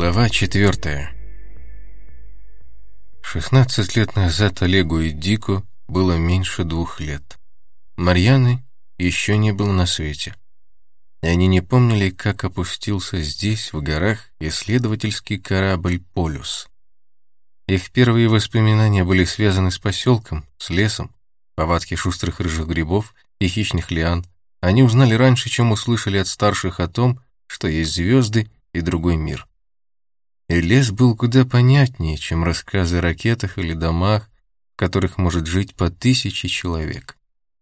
Глава 4. 16 лет назад Олегу и Дику было меньше 2 лет. Марьяны еще не было на свете. И они не помнили, как опустился здесь, в горах, исследовательский корабль «Полюс». Их первые воспоминания были связаны с поселком, с лесом, повадки шустрых рыжих грибов и хищных лиан. Они узнали раньше, чем услышали от старших о том, что есть звезды и другой мир. И лес был куда понятнее, чем рассказы о ракетах или домах, в которых может жить по 1000 человек.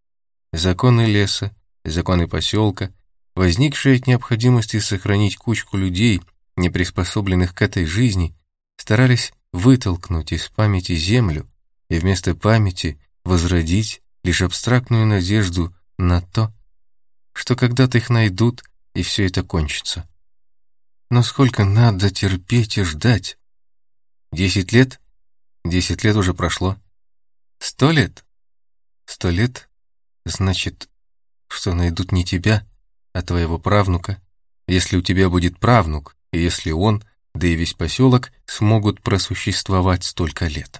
Законы леса, законы поселка, возникшие от необходимости сохранить кучку людей, не приспособленных к этой жизни, старались вытолкнуть из памяти землю и вместо памяти возродить лишь абстрактную надежду на то, что когда-то их найдут, и все это кончится. Но сколько надо терпеть и ждать? 10 лет? 10 лет уже прошло. 100 лет? 100 лет? Значит, что найдут не тебя, а твоего правнука, если у тебя будет правнук, и если он, да и весь поселок, смогут просуществовать столько лет.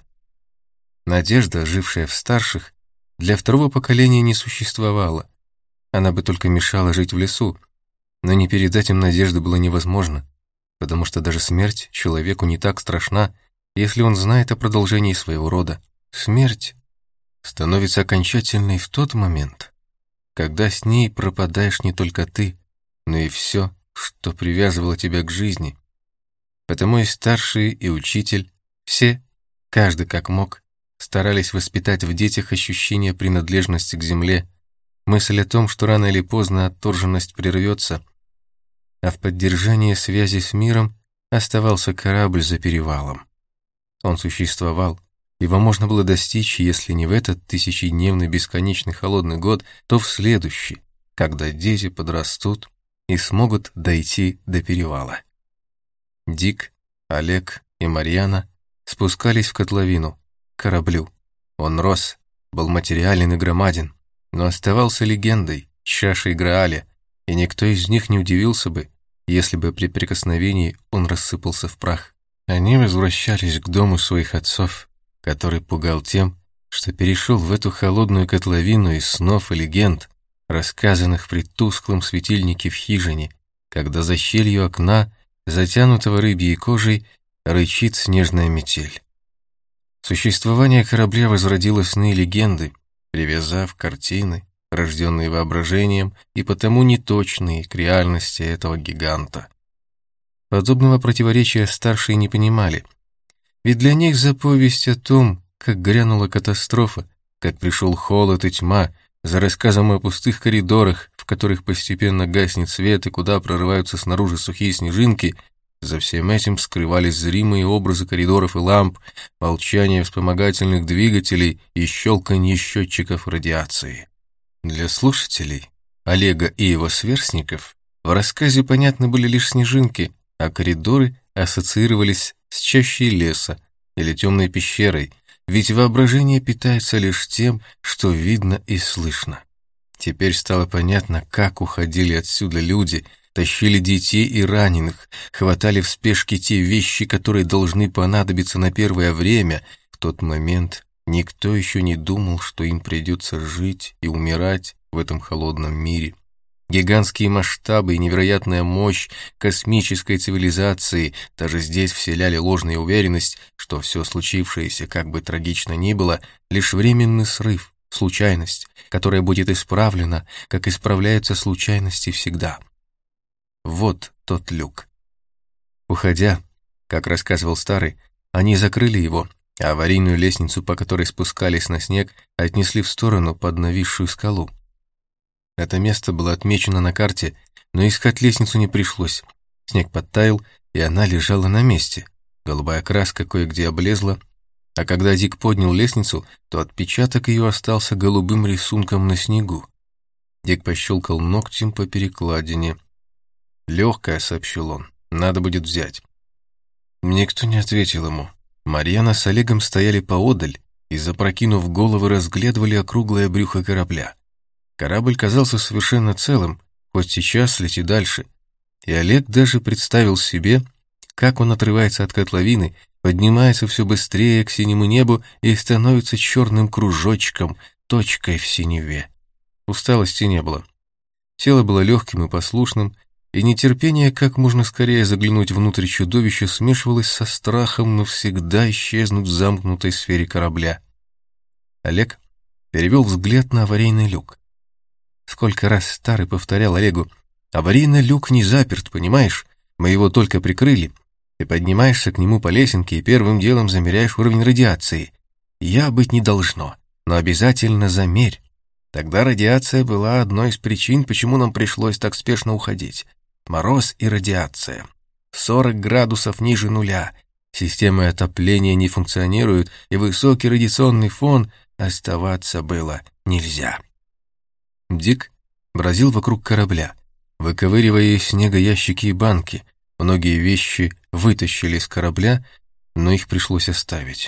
Надежда, жившая в старших, для второго поколения не существовала. Она бы только мешала жить в лесу, но не передать им надежды было невозможно, потому что даже смерть человеку не так страшна, если он знает о продолжении своего рода. Смерть становится окончательной в тот момент, когда с ней пропадаешь не только ты, но и все, что привязывало тебя к жизни. Потому и старшие, и учитель, все, каждый как мог, старались воспитать в детях ощущение принадлежности к земле, мысль о том, что рано или поздно отторженность прервется, а в поддержании связи с миром оставался корабль за перевалом. Он существовал, его можно было достичь, если не в этот 1000-дневный бесконечный холодный год, то в следующий, когда дети подрастут и смогут дойти до перевала. Дик, Олег и Марьяна спускались в котловину, к кораблю. Он рос, был материален и громаден, но оставался легендой, чашей Грааля, и никто из них не удивился бы, если бы при прикосновении он рассыпался в прах. Они возвращались к дому своих отцов, который пугал тем, что перешел в эту холодную котловину из снов и легенд, рассказанных при тусклом светильнике в хижине, когда за щелью окна, затянутого рыбьей кожей, рычит снежная метель. Существование корабля возродило сны и легенды, привязав картины, рожденные воображением и потому неточные к реальности этого гиганта. Подобного противоречия старшие не понимали, ведь для них за повесть о том, как грянула катастрофа, как пришел холод и тьма, за рассказом о пустых коридорах, в которых постепенно гаснет свет и куда прорываются снаружи сухие снежинки, за всем этим скрывались зримые образы коридоров и ламп, молчание вспомогательных двигателей и щелканье счетчиков радиации. Для слушателей, Олега и его сверстников, в рассказе понятны были лишь снежинки, а коридоры ассоциировались с чащей леса или темной пещерой, ведь воображение питается лишь тем, что видно и слышно. Теперь стало понятно, как уходили отсюда люди, тащили детей и раненых, хватали в спешке те вещи, которые должны понадобиться на первое время. В тот момент никто еще не думал, что им придется жить и умирать в этом холодном мире. Гигантские масштабы и невероятная мощь космической цивилизации даже здесь вселяли ложную уверенность, что все случившееся, как бы трагично ни было, лишь временный срыв, случайность, которая будет исправлена, как исправляются случайности всегда. Вот тот люк. Уходя, как рассказывал старый, они закрыли его, а аварийную лестницу, по которой спускались на снег, отнесли в сторону под нависшую скалу. Это место было отмечено на карте, но искать лестницу не пришлось. Снег подтаял, и она лежала на месте. Голубая краска кое-где облезла, а когда Дик поднял лестницу, то отпечаток ее остался голубым рисунком на снегу. Дик пощелкал ногтем по перекладине. «Легкая», — сообщил он, — «надо будет взять». Никто не ответил ему. Марьяна с Олегом стояли поодаль и, запрокинув головы, разглядывали округлое брюхо корабля. Корабль казался совершенно целым, хоть сейчас лети дальше, и Олег даже представил себе, как он отрывается от котловины, поднимается все быстрее к синему небу и становится черным кружочком, точкой в синеве. Усталости не было. Тело было легким и послушным, и нетерпение как можно скорее заглянуть внутрь чудовища смешивалось со страхом навсегда исчезнуть в замкнутой сфере корабля. Олег перевел взгляд на аварийный люк. Сколько раз Старый повторял Олегу: «Аварийный люк не заперт, понимаешь? Мы его только прикрыли. Ты поднимаешься к нему по лесенке и первым делом замеряешь уровень радиации. Я быть не должно, но обязательно замерь». Тогда радиация была одной из причин, почему нам пришлось так спешно уходить. Мороз и радиация. 40 градусов ниже нуля. Системы отопления не функционируют, и высокий радиационный фон оставаться было нельзя. Дик бродил вокруг корабля, выковыривая из снега ящики и банки. Многие вещи вытащили из корабля, но их пришлось оставить.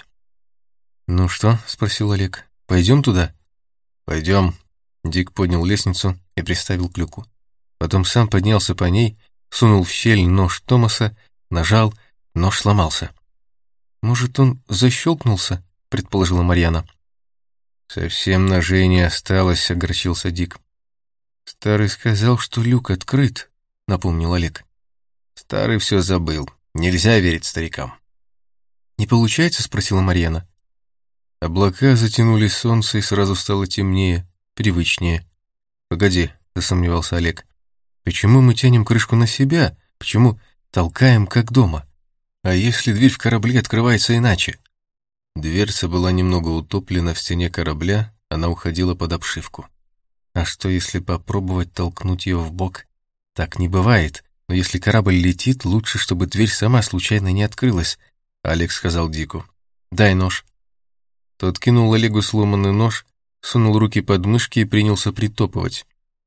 «Ну что?» — спросил Олег. «Пойдем туда?» «Пойдем». Дик поднял лестницу и приставил к люку. Потом сам поднялся по ней, сунул в щель нож Томаса, нажал, нож сломался. «Может, он защелкнулся?» — предположила Марьяна. «Совсем ножей не осталось», — огорчился Дик. «Старый сказал, что люк открыт», — напомнил Олег. «Старый все забыл. Нельзя верить старикам». «Не получается?» — спросила Марьяна. Облака затянули солнце, и сразу стало темнее, привычнее. «Погоди», — засомневался Олег. «Почему мы тянем крышку на себя? Почему толкаем, как дома? А если дверь в корабле открывается иначе?» Дверца была немного утоплена в стене корабля, она уходила под обшивку. А что, если попробовать толкнуть ее в бок? Так не бывает, но если корабль летит, лучше, чтобы дверь сама случайно не открылась, — Алекс сказал Дику. «Дай нож». Тот кинул Олегу сломанный нож, сунул руки под мышки и принялся притопывать.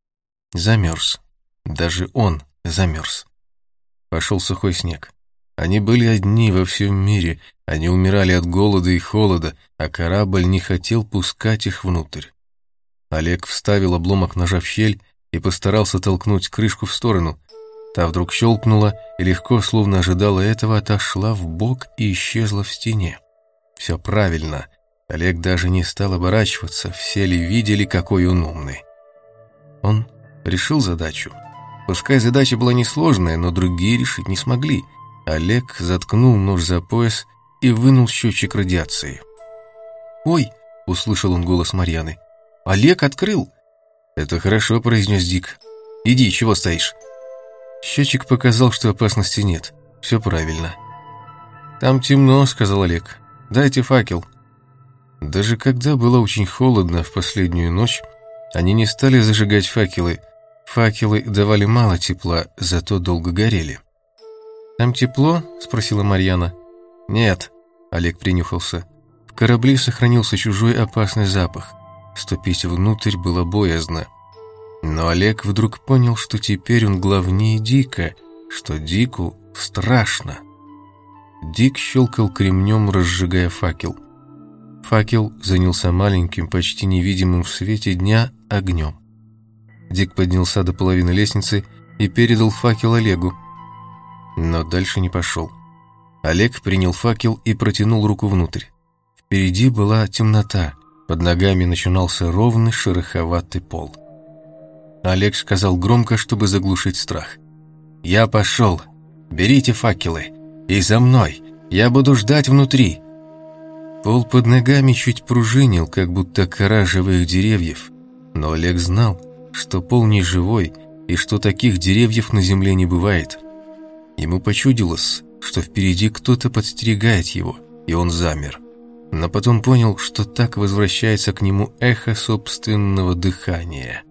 Замерз. Даже он замерз. Пошел сухой снег. Они были одни во всем мире, они умирали от голода и холода, а корабль не хотел пускать их внутрь. Олег вставил обломок ножа в щель и постарался толкнуть крышку в сторону. Та вдруг щелкнула и легко, словно ожидала этого, отошла в бок и исчезла в стене. Все правильно. Олег даже не стал оборачиваться, все ли видели, какой он умный. Он решил задачу. Пускай задача была несложная, но другие решить не смогли. Олег заткнул нож за пояс и вынул счетчик радиации. «Ой!» — услышал он голос Марьяны. «Олег открыл!» «Это хорошо», — произнес Дик. «Иди, чего стоишь?» Счетчик показал, что опасности нет. Все правильно. «Там темно», — сказал Олег. «Дайте факел». Даже когда было очень холодно в последнюю ночь, они не стали зажигать факелы. Факелы давали мало тепла, зато долго горели. «Там тепло?» — спросила Марьяна. «Нет», — Олег принюхался. В корабле сохранился чужой опасный запах. Ступить внутрь было боязно. Но Олег вдруг понял, что теперь он главнее Дика, что Дику страшно. Дик щелкал кремнем, разжигая факел. Факел занялся маленьким, почти невидимым в свете дня огнем. Дик поднялся до половины лестницы и передал факел Олегу. Но дальше не пошел. Олег принял факел и протянул руку внутрь. Впереди была темнота, под ногами начинался ровный шероховатый пол. Олег сказал громко, чтобы заглушить страх. «Я пошел. Берите факелы. И за мной. Я буду ждать внутри». Пол под ногами чуть пружинил, как будто кора живых деревьев. Но Олег знал, что пол не живой и что таких деревьев на земле не бывает. Ему почудилось, что впереди кто-то подстерегает его, и он замер. Но потом понял, что так возвращается к нему эхо собственного дыхания.